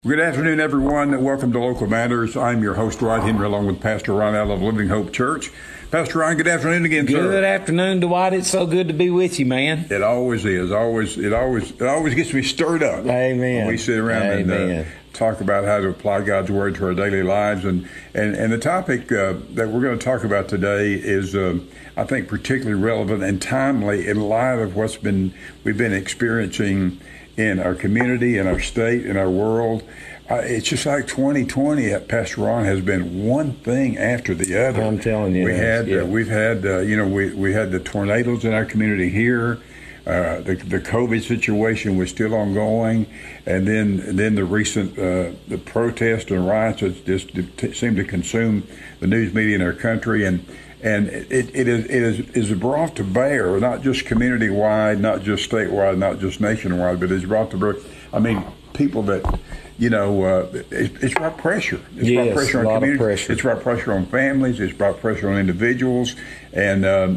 Good afternoon, everyone. Welcome to Local Matters. I'm your host, Rod Henry, along with Pastor Ron Allen of Living Hope Church. Pastor Ron, good afternoon again, sir. Good afternoon, Dwight. It's so good to be with you, man. It always is. It always gets me stirred up. Amen. When we sit around and talk about how to apply God's Word to our daily lives. And the topic that we're going to talk about today is, I think, particularly relevant and timely in light of we've been experiencing in our community, in our state, in our world. It's just like 2020, Pastor Ron, has been one thing after the other. I'm telling you. We had the tornadoes in our community here. The COVID situation was still ongoing, and then the recent the protests and riots that just seemed to consume the news media in our country, and it is brought to bear, not just community-wide, not just statewide, not just nationwide, but it's brought to bear. I mean, people that, it's brought pressure. It's brought pressure on communities. Pressure. It's brought pressure on families. It's brought pressure on individuals. And I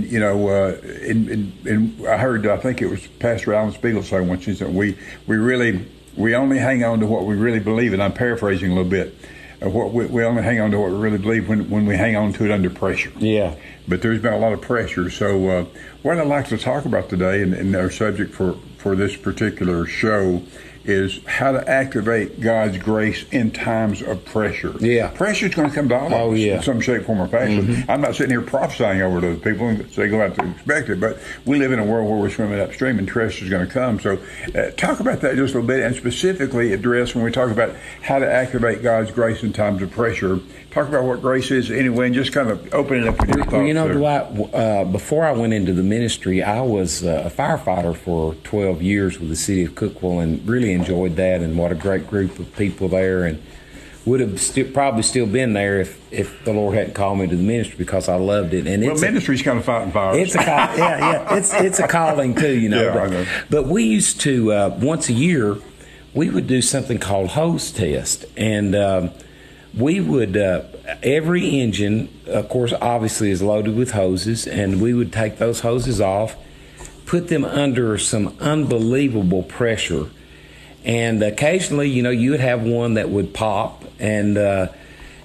heard, I think it was Pastor Alan Spiegel say once, he said, we only hang on to what we really believe, and I'm paraphrasing a little bit. We only hang on to what we really believe when we hang on to it under pressure. Yeah. But there's been a lot of pressure. So what I'd like to talk about today, and our subject for this particular show, is how to activate God's grace in times of pressure. Yeah. Pressure is going to come to all of us in some shape, form, or fashion. Mm-hmm. I'm not sitting here prophesying over those people and say go out to expect it, but we live in a world where we're swimming upstream and pressure is going to come. So talk about that just a little bit, and specifically address, when we talk about how to activate God's grace in times of pressure, talk about what grace is anyway, and just kind of open it up with your thoughts. Dwight, before I went into the ministry, I was a firefighter for 12 years with the city of Cookeville, and really enjoyed that, and what a great group of people there, and would have probably still been there if the Lord hadn't called me to the ministry, because I loved it. And ministry's kind of fighting fires. It's a it's a calling too, Yeah, I know. But we used to once a year we would do something called hose test, and we would every engine, of course, obviously is loaded with hoses, and we would take those hoses off, put them under some unbelievable pressure. And occasionally, you would have one that would pop, and there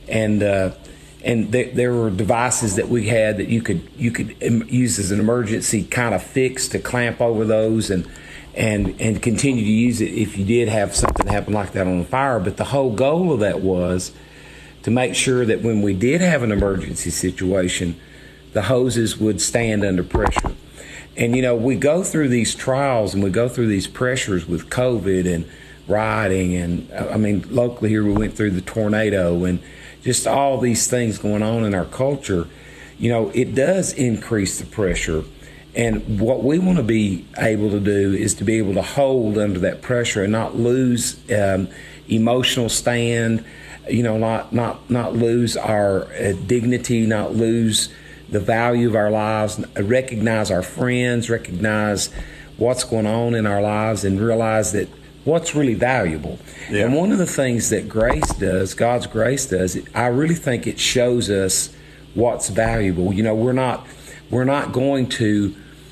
were devices that we had that you could use as an emergency kind of fix to clamp over those and continue to use it if you did have something happen like that on the fire. But the whole goal of that was to make sure that when we did have an emergency situation, the hoses would stand under pressure. And, we go through these trials and we go through these pressures with COVID and rioting. And, locally here we went through the tornado and just all these things going on in our culture. It does increase the pressure. And what we want to be able to do is to be able to hold under that pressure and not lose emotional stand, not lose our dignity, not lose the value of our lives, recognize our friends, recognize what's going on in our lives, and realize that what's really valuable. Yeah. And one of the things that grace does, God's grace does, I really think it shows us what's valuable. We're not going to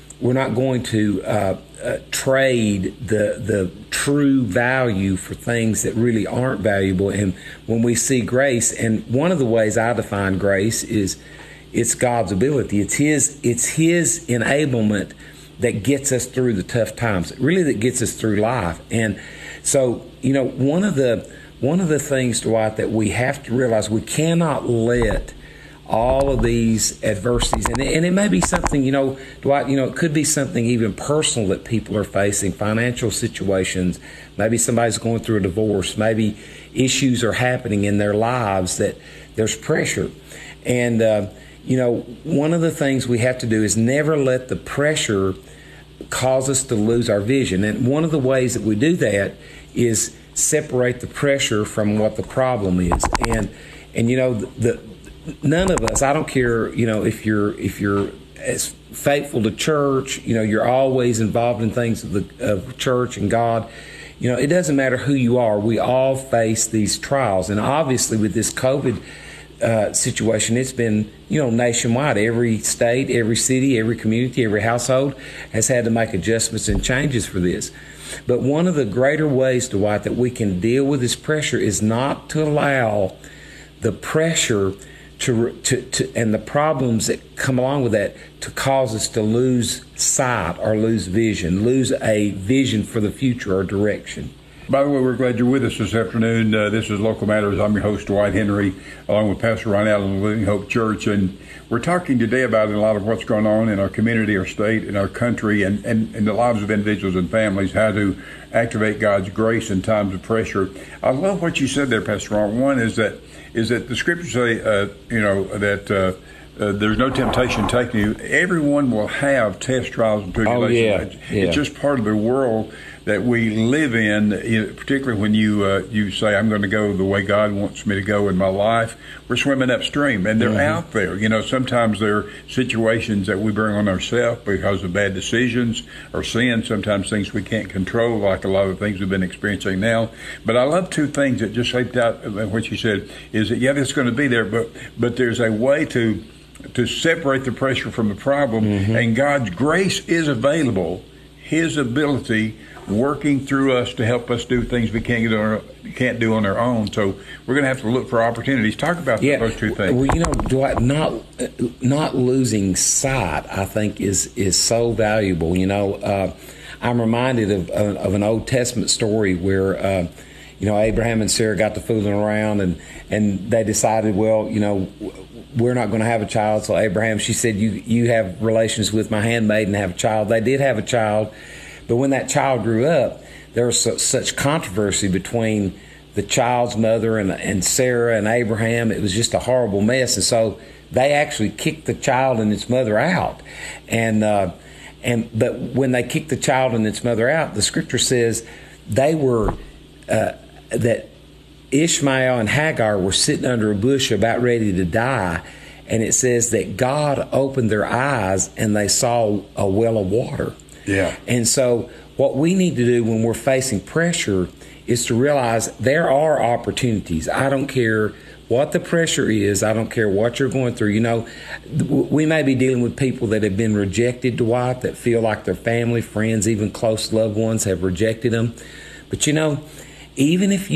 trade the true value for things that really aren't valuable. And when we see grace, and one of the ways I define grace is it's God's ability. It's His enablement that gets us through the tough times, really that gets us through life. And so, one of the things, Dwight, that we have to realize, we cannot let all of these adversities, and it may be something, Dwight, it could be something even personal that people are facing, financial situations, maybe somebody's going through a divorce, maybe issues are happening in their lives that there's pressure. And, one of the things we have to do is never let the pressure cause us to lose our vision. And one of the ways that we do that is separate the pressure from what the problem is. And none of us, I don't care, if you're as faithful to church, you're always involved in things of church and God. It doesn't matter who you are. We all face these trials. And obviously with this COVID situation, it's been, nationwide. Every state, every city, every community, every household has had to make adjustments and changes for this. But one of the greater ways, Dwight, that we can deal with this pressure is not to allow the pressure to and the problems that come along with that to cause us to lose sight or lose vision, lose a vision for the future or direction. By the way, we're glad you're with us this afternoon. This is Local Matters. I'm your host, Dwight Henry, along with Pastor Ron Allen of Living Hope Church. And we're talking today about a lot of what's going on in our community, our state, and our country, and the lives of individuals and families, how to activate God's grace in times of pressure. I love what you said there, Pastor Ron. One is that the scriptures say, that there's no temptation taking you. Everyone will have test, trials, and tribulations. Oh, yeah. It's just part of the world that we live in, particularly when you say, I'm going to go the way God wants me to go in my life. We're swimming upstream, and they're out there. Sometimes there are situations that we bring on ourselves because of bad decisions or sin, sometimes things we can't control, like a lot of things we've been experiencing now. But I love two things that just leaped out what you said, is that, it's going to be there, but there's a way to separate the pressure from the problem, and God's grace is available, His ability working through us to help us do things we can't do on our own. So we're going to have to look for opportunities. Talk about those two things. Well, Dwight, not losing sight, I think, is so valuable. I'm reminded of an Old Testament story where Abraham and Sarah got to fooling around, and they decided, well, we're not going to have a child. So Abraham, she said, you have relations with my handmaid and have a child. They did have a child. But when that child grew up, there was such controversy between the child's mother and Sarah and Abraham. It was just a horrible mess. And so they actually kicked the child and its mother out. But when they kicked the child and its mother out, the scripture says they were that Ishmael and Hagar were sitting under a bush about ready to die. And it says that God opened their eyes and they saw a well of water. Yeah. And so what we need to do when we're facing pressure is to realize there are opportunities. I don't care what the pressure is. I don't care what you're going through. We may be dealing with people that have been rejected, Dwight, that feel like their family, friends, even close loved ones have rejected them. But even if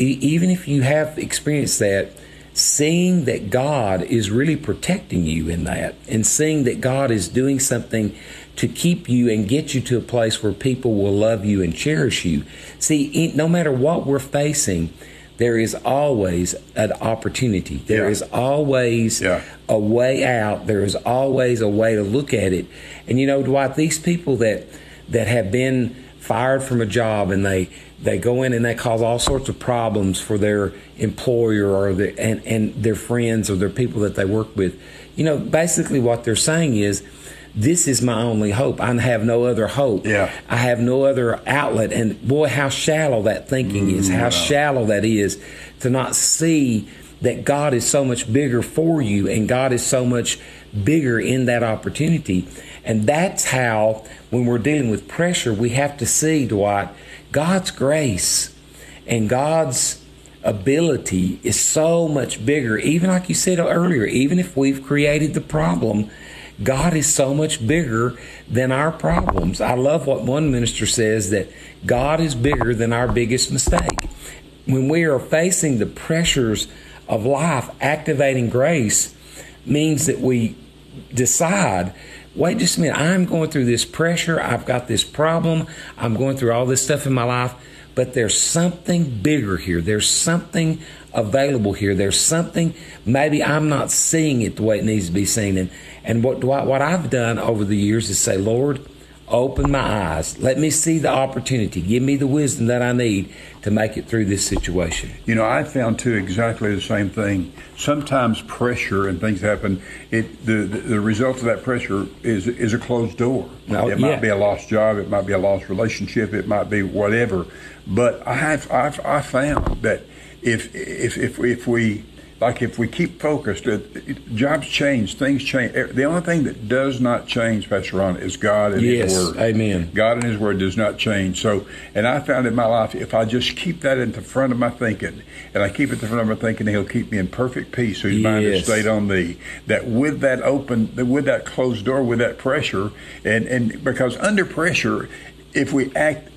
you have experienced that, seeing that God is really protecting you in that, and seeing that God is doing something to keep you and get you to a place where people will love you and cherish you. See, no matter what we're facing, there is always an opportunity. There is always a way out. There is always a way to look at it. And Dwight, these people that have been fired from a job, and they go in and they cause all sorts of problems for their employer or and their friends or their people that they work with. Basically what they're saying is, this is my only hope. I have no other hope. Yeah. I have no other outlet. And boy, how shallow that thinking is. How shallow that is to not see that God is so much bigger for you, and God is so much bigger in that opportunity. And that's how, when we're dealing with pressure, we have to see, Dwight, God's grace and God's ability is so much bigger. Even like you said earlier, even if we've created the problem, God is so much bigger than our problems. I love what one minister says, that God is bigger than our biggest mistake. When we are facing the pressures of life, activating grace means that we decide, wait just a minute, I'm going through this pressure, I've got this problem, I'm going through all this stuff in my life, but there's something bigger here. There's something available here. There's something, maybe I'm not seeing it the way it needs to be seen. And what I've done over the years is say, Lord, open my eyes. Let me see the opportunity. Give me the wisdom that I need to make it through this situation. I found too exactly the same thing. Sometimes pressure and things happen. The result of that pressure is a closed door. It might be a lost job. It might be a lost relationship. It might be whatever. But I found that if we keep focused, jobs change, things change. The only thing that does not change, Pastor Ron, is God and His Word. Amen. God and His Word does not change. So, and I found in my life, if I just keep that in the front of my thinking, and I keep it in the front of my thinking, He'll keep me in perfect peace, whose mind is stayed on Thee. That with that closed door, with that pressure, and because under pressure, if we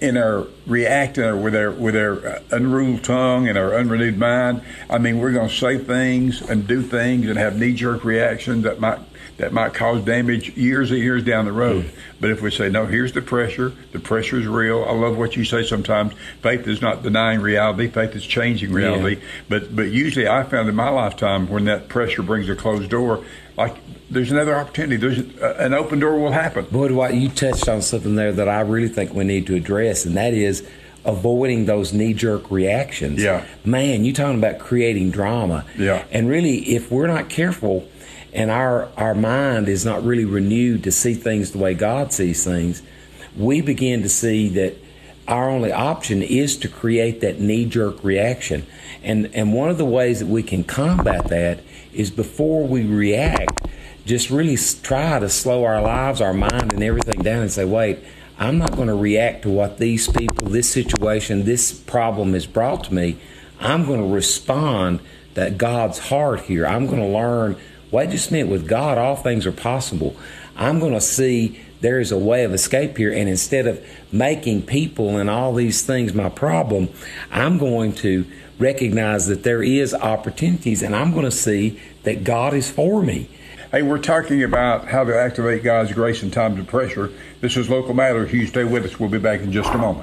react with our unruled tongue and our unrenewed mind, I mean, we're going to say things and do things and have knee-jerk reactions that might cause damage years and years down the road. But if we say, no, here's the pressure is real. I love what you say sometimes. Faith is not denying reality. Faith is changing reality. Yeah. But usually I found in my lifetime when that pressure brings a closed door, like there's another opportunity. There's an open door will happen. Boy, Dwight, you touched on something there that I really think we need to address, and that is avoiding those knee-jerk reactions. Yeah. Man, you're talking about creating drama. Yeah. And really, if we're not careful and our mind is not really renewed to see things the way God sees things, we begin to see that our only option is to create that knee-jerk reaction. And one of the ways that we can combat that is before we react, just really try to slow our lives, our mind, and everything down and say, wait, I'm not going to react to what these people, this situation, this problem has brought to me. I'm going to respond to God's heart here. I'm going to learn, wait just a minute, with God, all things are possible. I'm going to see there is a way of escape here, and instead of making people and all these things my problem, I'm going to recognize that there is opportunities, and I'm going to see that God is for me. Hey, we're talking about how to activate God's grace in times of pressure. This is Local Matters. You stay with us. We'll be back in just a moment.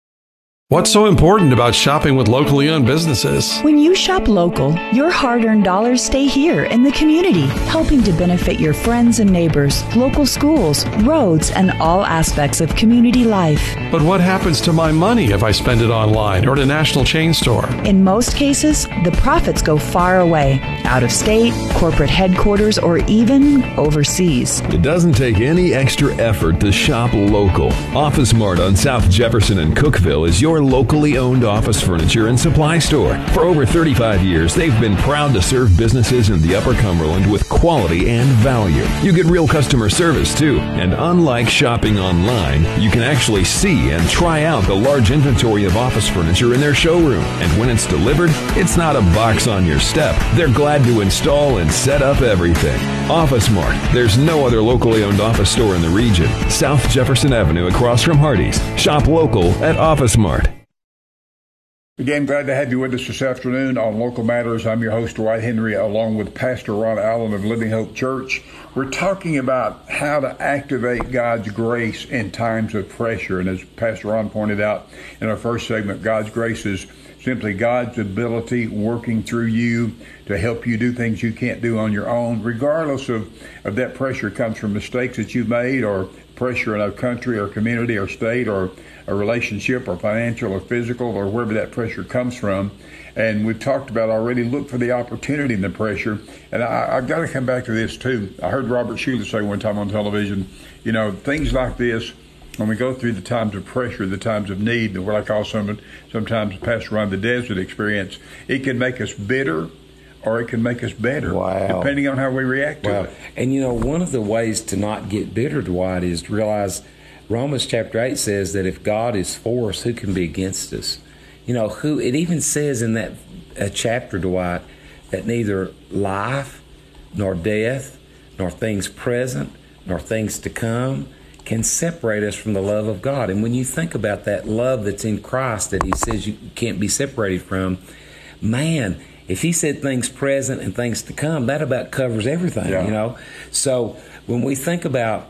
What's so important about shopping with locally owned businesses? When you shop local, your hard-earned dollars stay here in the community, helping to benefit your friends and neighbors, local schools, roads, and all aspects of community life. But what happens to my money if I spend it online or at a national chain store? In most cases, the profits go far away, out of state, corporate headquarters, or even overseas. It doesn't take any extra effort to shop local. Office Mart on South Jefferson and Cookeville is your locally owned office furniture and supply store. For over 35 years, they've been proud to serve businesses in the Upper Cumberland with quality and value. You get real customer service, too. And unlike shopping online, you can actually see and try out the large inventory of office furniture in their showroom. And when it's delivered, it's not a box on your step. They're glad to install and set up everything. Office Mart. There's no other locally owned office store in the region. South Jefferson Avenue across from Hardee's. Shop local at Office Mart. Again, glad to have you with us this afternoon on Local Matters. I'm your host, Dwight Henry, along with Pastor Ron Allen of Living Hope Church. We're talking about how to activate God's grace in times of pressure. And as Pastor Ron pointed out in our first segment, God's grace is simply God's ability working through you to help you do things you can't do on your own, regardless of that pressure comes from mistakes that you've made or pressure in our country or community or state or a relationship or financial or physical or wherever that pressure comes from. And we've talked about already, look for the opportunity in the pressure. And I've got to come back to this too. I heard Robert Schuller say one time on television, you know, things like this, when we go through the times of pressure, the times of need, what I call sometimes Pastor Ron, the desert experience, it can make us bitter or it can make us better, depending on how we react to it. And you know, one of the ways to not get bitter, Dwight, is to realize Romans chapter 8 says that if God is for us, who can be against us? You know, it even says in that chapter, Dwight, that neither life nor death, nor things present, nor things to come can separate us from the love of God. And when you think about that love that's in Christ that he says you can't be separated from, man, if he said things present and things to come, that about covers everything, you know? So when we think about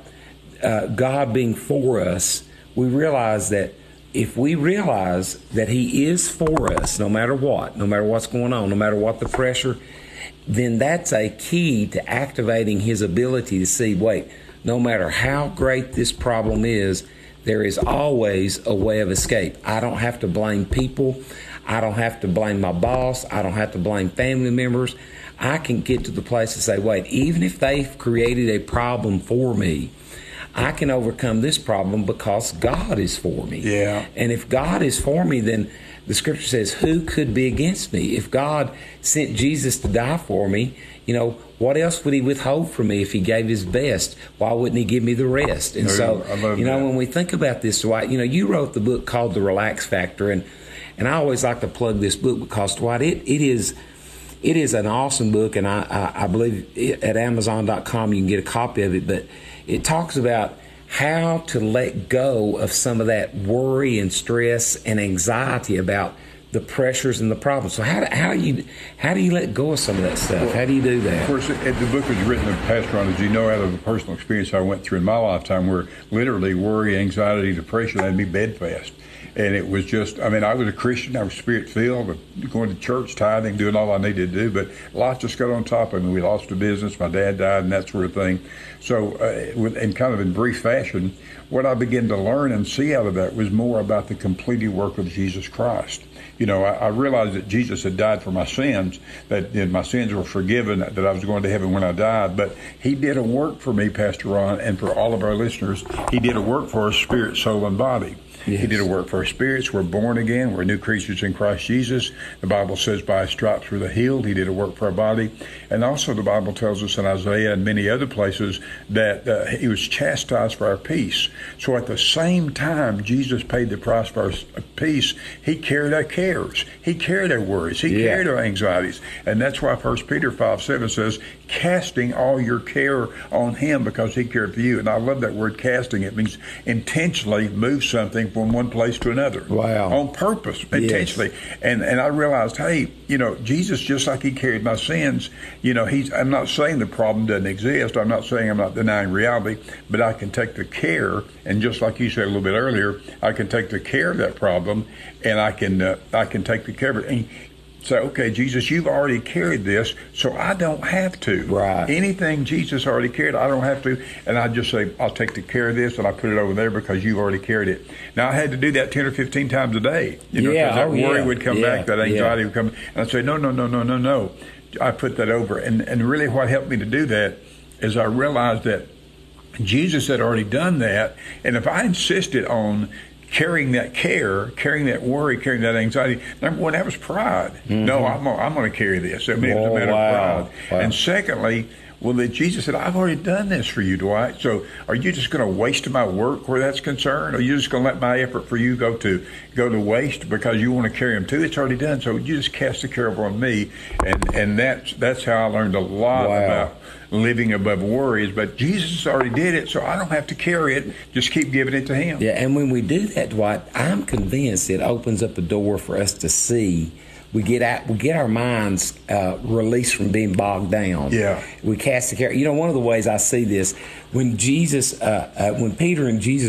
God being for us, we realize that if we realize that he is for us, no matter what's going on, no matter what the pressure, then that's a key to activating his ability to see, wait, no matter how great this problem is, there is always a way of escape. I don't have to blame people. I don't have to blame my boss. I don't have to blame family members. I can get to the place to say, wait, even if they've created a problem for me, I can overcome this problem because God is for me. Yeah. And if God is for me, then the scripture says, who could be against me? If God sent Jesus to die for me, you know, what else would he withhold from me if he gave his best? Why wouldn't he give me the rest? And so, you know, when we think about this, Dwight, you know, you wrote the book called The Relax Factor, and I always like to plug this book because, Dwight, it is an awesome book, and I believe at Amazon.com you can get a copy of it, but it talks about how to let go of some of that worry and stress and anxiety about the pressures and the problems. So how do you let go of some of that stuff? How do you do that? Of course, the book was written, Pastor Ron, as you know, out of a personal experience I went through in my lifetime, where literally worry, anxiety, depression had me bedfast. And it was just, I mean, I was a Christian, I was spirit-filled, going to church, tithing, doing all I needed to do, but life just got on top of me. We lost a business, my dad died, and that sort of thing. So, in kind of in brief fashion, what I began to learn and see out of that was more about the completed work of Jesus Christ. You know, I realized that Jesus had died for my sins, that my sins were forgiven, that I was going to heaven when I died. But he did a work for me, Pastor Ron, and for all of our listeners. He did a work for our spirit, soul, and body. Yes. He did a work for our spirits. We're born again. We're new creatures in Christ Jesus. The Bible says by his stripes we're healed. He did a work for our body. And also the Bible tells us in Isaiah and many other places that he was chastised for our peace. So at the same time Jesus paid the price for our peace, he carried our cares. He carried our worries. He carried our anxieties. And that's why 1 Peter 5:7 says, casting all your care on him because he cared for you. And I love that word casting. It means intentionally move something from one place to another. Wow. On purpose, intentionally. Yes. And I realized, hey, you know, Jesus, just like he carried my sins, you know, I'm not saying the problem doesn't exist. I'm not saying I'm not denying reality, but I can take the care, and just like you said a little bit earlier, I can take the care of that problem, and I can take the care of it. And say, okay, Jesus, you've already carried this, so I don't have to. Right. Anything Jesus already carried, I don't have to. And I just say, I'll take the care of this, and I put it over there because you've already carried it. Now, I had to do that 10 or 15 times a day. You know, because that worry would come back, that anxiety would come. And I'd say, no. I put that over. And really what helped me to do that is I realized that Jesus had already done that. And if I insisted on carrying that care, carrying that worry, carrying that anxiety, number one, that was pride. Mm-hmm. No, I'm going to carry this. I mean, it was a matter of pride. Wow. And secondly, well, that Jesus said, I've already done this for you, Dwight. So are you just going to waste my work where that's concerned? Or are you just going to let my effort for you go to waste because you want to carry them too? It's already done. So you just cast the care over on me. And that's how I learned a lot about living above worries. But Jesus already did it, so I don't have to carry it. Just keep giving it to him. Yeah, and when we do that, Dwight, I'm convinced it opens up a door for us to see. We get our minds released from being bogged down. Yeah, we cast the care. You know, one of the ways I see this, when Jesus, when Peter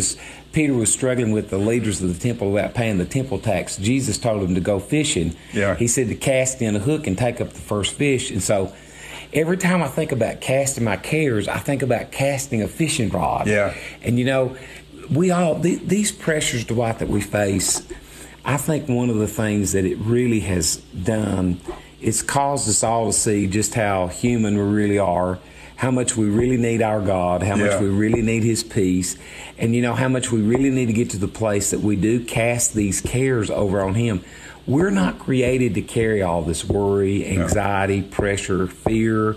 was struggling with the leaders of the temple about paying the temple tax. Jesus told him to go fishing. Yeah, he said to cast in a hook and take up the first fish. And so, every time I think about casting my cares, I think about casting a fishing rod. Yeah, and you know, we all these pressures, Dwight, that we face. I think one of the things that it really has done, it's caused us all to see just how human we really are, how much we really need our God, how much we really need his peace, and you know, how much we really need to get to the place that we do cast these cares over on him. We're not created to carry all this worry, anxiety, pressure, fear.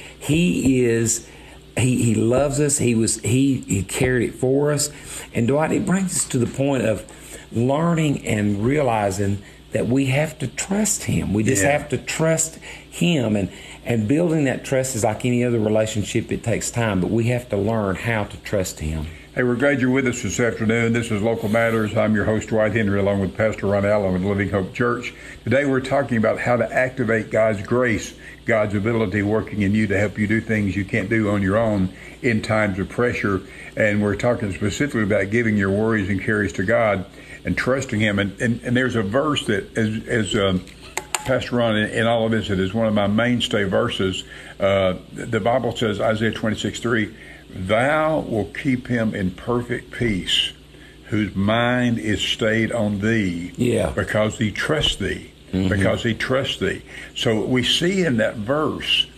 He loves us. He carried it for us. And Dwight, it brings us to the point of learning and realizing that we have to trust him. We just have to trust him, and building that trust is like any other relationship. It takes time, but we have to learn how to trust him. Hey, we're glad you're with us this afternoon. This is Local Matters. I'm your host, Dwight Henry, along with Pastor Ron Allen with Living Hope Church. Today we're talking about how to activate God's grace, God's ability working in you to help you do things you can't do on your own in times of pressure. And we're talking specifically about giving your worries and cares to God and trusting him. And there's a verse that, as Pastor Ron, in all of this, it is one of my mainstay verses. The Bible says, Isaiah 26:3, thou will keep him in perfect peace, whose mind is stayed on thee, because he trusts thee. Mm-hmm. Because he trusts thee. So we see in that verse,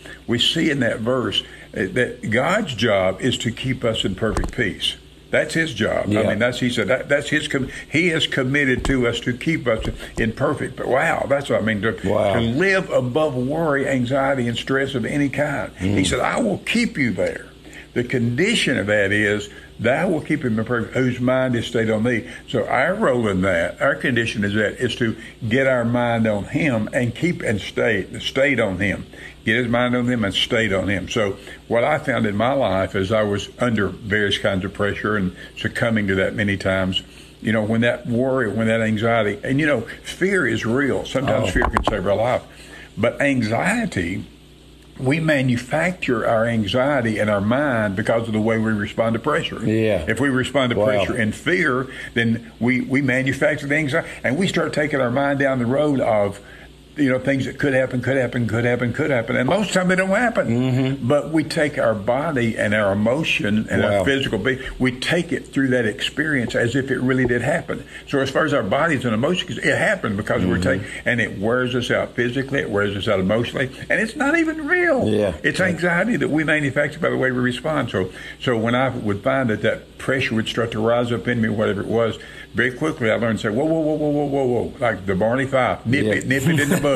that God's job is to keep us in perfect peace. That's his job. Yeah. I mean, he said he has committed to us to keep us in perfect. But wow, that's what I mean, to live above worry, anxiety, and stress of any kind. He said, I will keep you there. The condition of that is Thou will keep him in perfect, whose mind is stayed on thee. So our role in that, our condition is to get our mind on him and keep and stayed on him. Get his mind on him and stayed on him. So what I found in my life as I was under various kinds of pressure and succumbing to that many times, when that worry, when that anxiety, and fear is real. Sometimes fear can save our life. But anxiety, we manufacture our anxiety in our mind because of the way we respond to pressure. Yeah. If we respond to pressure and fear, then we manufacture the anxiety, and we start taking our mind down the road of things that could happen, and most of the time they don't happen. Mm-hmm. But we take our body and our emotion and our physical being, we take it through that experience as if it really did happen. So as far as our bodies and emotions, it happened because we're taking, and it wears us out physically, it wears us out emotionally, and it's not even real. Yeah. It's anxiety that we manufacture by the way we respond. So when I would find that pressure would start to rise up in me, whatever it was, very quickly I learned to say, whoa, like the Barney Fife, nip it in the bud.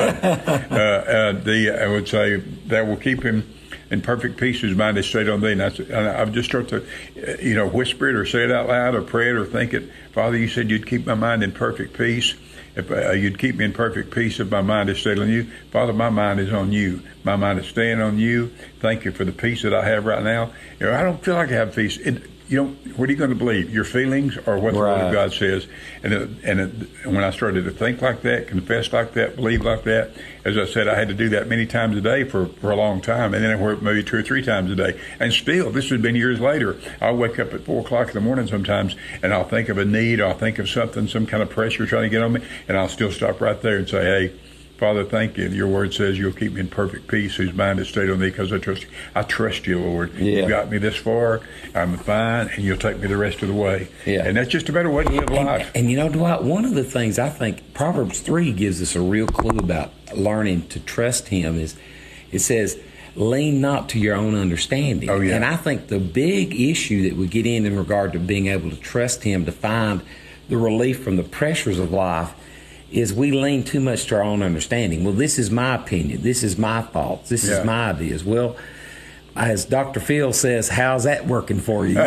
I would say that will keep him in perfect peace whose mind is stayed on thee. And I've just start to, whisper it or say it out loud or pray it or think it. Father, you said you'd keep my mind in perfect peace. If you'd keep me in perfect peace if my mind is stayed on you. Father, my mind is on you. My mind is staying on you. Thank you for the peace that I have right now. I don't feel like I have peace. What are you going to believe? Your feelings or what the Word of God says? And when I started to think like that, confess like that, believe like that, as I said, I had to do that many times a day for a long time, and then maybe 2 or 3 times a day. And still, this has been years later. I'll wake up at 4 o'clock in the morning sometimes, and I'll think of a need, or I'll think of something, some kind of pressure trying to get on me, and I'll still stop right there and say, hey, Father, thank you. Your word says you'll keep me in perfect peace whose mind is stayed on thee because I trust you. I trust you, Lord. Yeah. You got me this far. I'm fine, and you'll take me the rest of the way. Yeah. And that's just a better way to live life. And Dwight, one of the things I think Proverbs 3 gives us a real clue about learning to trust him is it says, lean not to your own understanding. Oh, yeah. And I think the big issue that we get in regard to being able to trust him to find the relief from the pressures of life is we lean too much to our own understanding. Well, this is my opinion. This is my thoughts. This is my ideas. Well, as Dr. Phil says, how's that working for you? How's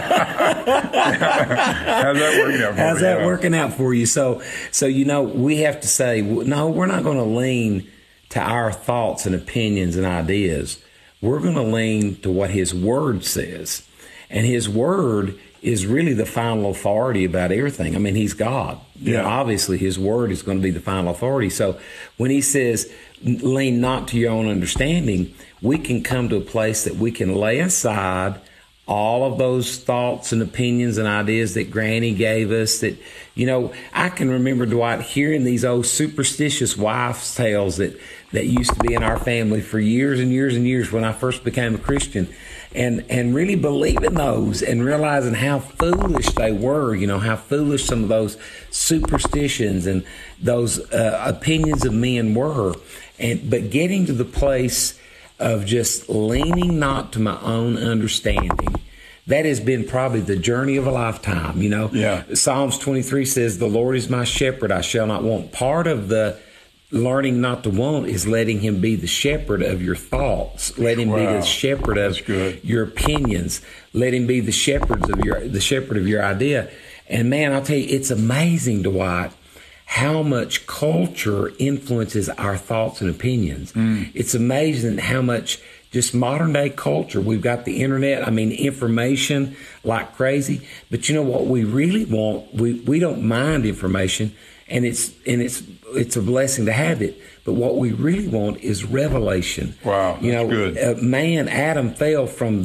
that working out for you? How's that working out for you? So we have to say, no, we're not going to lean to our thoughts and opinions and ideas. We're going to lean to what his word says. And his word is really the final authority about everything. I mean, he's God. Obviously, his word is going to be the final authority. So when he says, lean not to your own understanding, we can come to a place that we can lay aside all of those thoughts and opinions and ideas that Granny gave us that, I can remember, Dwight, hearing these old superstitious wives' tales that used to be in our family for years and years and years when I first became a Christian. And really believing those and realizing how foolish they were, how foolish some of those superstitions and those opinions of men were. But getting to the place of just leaning not to my own understanding, that has been probably the journey of a lifetime. Psalms 23 says, the Lord is my shepherd, I shall not want. Part of the learning not to want is letting him be the shepherd of your thoughts. Let him be the shepherd of your opinions. Let him be the shepherd of your idea. And man, I'll tell you, it's amazing, Dwight, how much culture influences our thoughts and opinions. It's amazing how much just modern day culture. We've got the internet. I mean, information like crazy. But you know what we really want? We don't mind information, and it's a blessing to have it. But what we really want is revelation. Wow, that's good. Adam fell from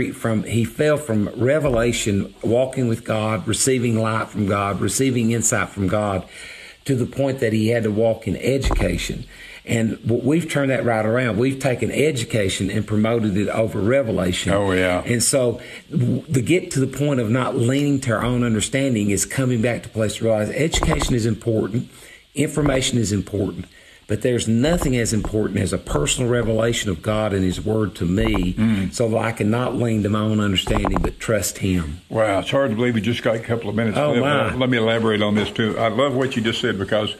revelation, walking with God, receiving light from God, receiving insight from God, to the point that he had to walk in education. And we've turned that right around. We've taken education and promoted it over revelation. Oh, yeah. And so to get to the point of not leaning to our own understanding is coming back to a place to realize education is important, information is important, but there's nothing as important as a personal revelation of God and his word to me, so that I can not lean to my own understanding but trust him. Wow, it's hard to believe we just got a couple of minutes left. Let me elaborate on this too. I love what you just said because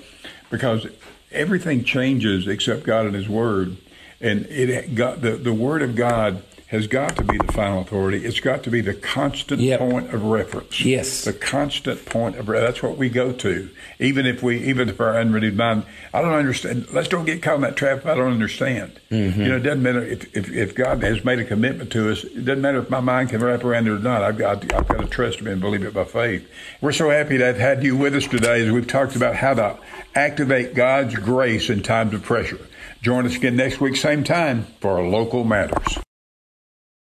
everything changes except God and his word. And the word of God has got to be the final authority. It's got to be the constant point of reference. Yes. The constant point of reference. That's what we go to. Even if our unrenewed mind, I don't understand. Let's don't get caught in that trap if I don't understand. Mm-hmm. It doesn't matter if God has made a commitment to us. It doesn't matter if my mind can wrap around it or not. I've got to trust Him and believe it by faith. We're so happy to have had you with us today as we've talked about how to activate God's grace in times of pressure. Join us again next week, same time, for Local Matters.